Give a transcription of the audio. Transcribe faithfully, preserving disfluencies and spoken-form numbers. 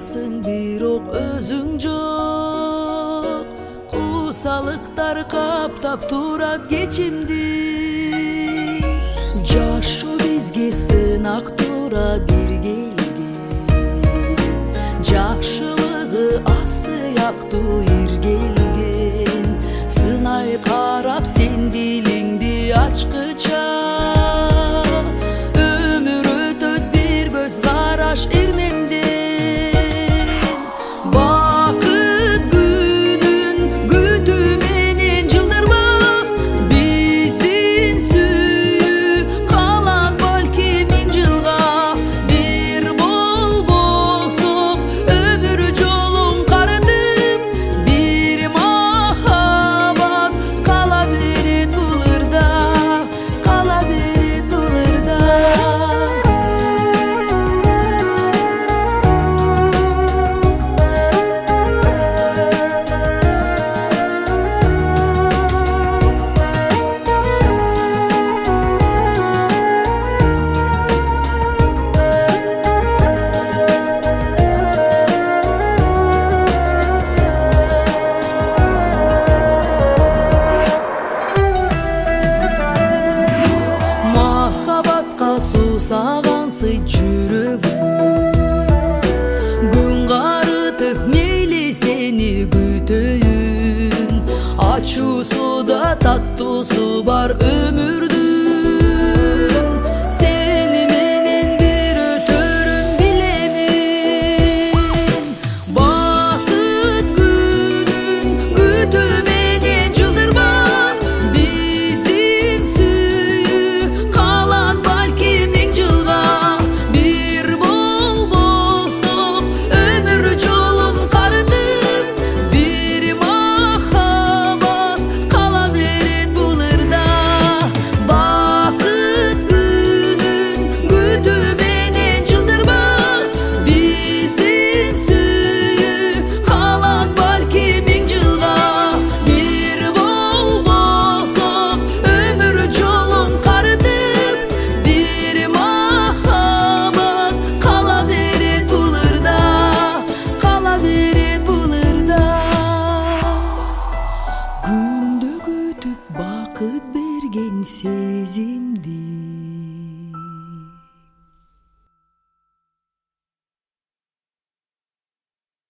барсың, бирок өзүң жок. Куусалыктар каптап турат кечимди. Жашоо бизге сынак тура бир келген. Жакшылыгы асыяктуу иргелген. Сынай карап сен дилиңди ачкыча. Өмүр өтөт бир көз караш ирмемден. Бакыт күнүн күтүү менен жылдырма. Биздин сүйүү калат балки миң жылга. Бир болбосок өмүр жолун карытып, бир махабат кала берет бул ырда, кала берет бул ырда. Махабатка суусагансый жүрөгүм. Күн карытып мейли сени күтөйүн. Ачуусуда таттуусу бар өмүрдүн. Сени менен бир өтөрүн билемин. Бакыт күнүн күтүү менен жылдырма. Биздин сүйүү калат балки миң жылга. Бир болбосок өмүр жолун карытып, бир махабат кала берет бул ырда. Бакыт күнүн күтүү менен жылдырма. Биздин сүйүү калат балки миң жылга. Бир болбосок өмүр жолун карытып, бир махабат кала берет бул ырда, кала берет бул ырда. Күндө күтүп бакыт берген сезимди.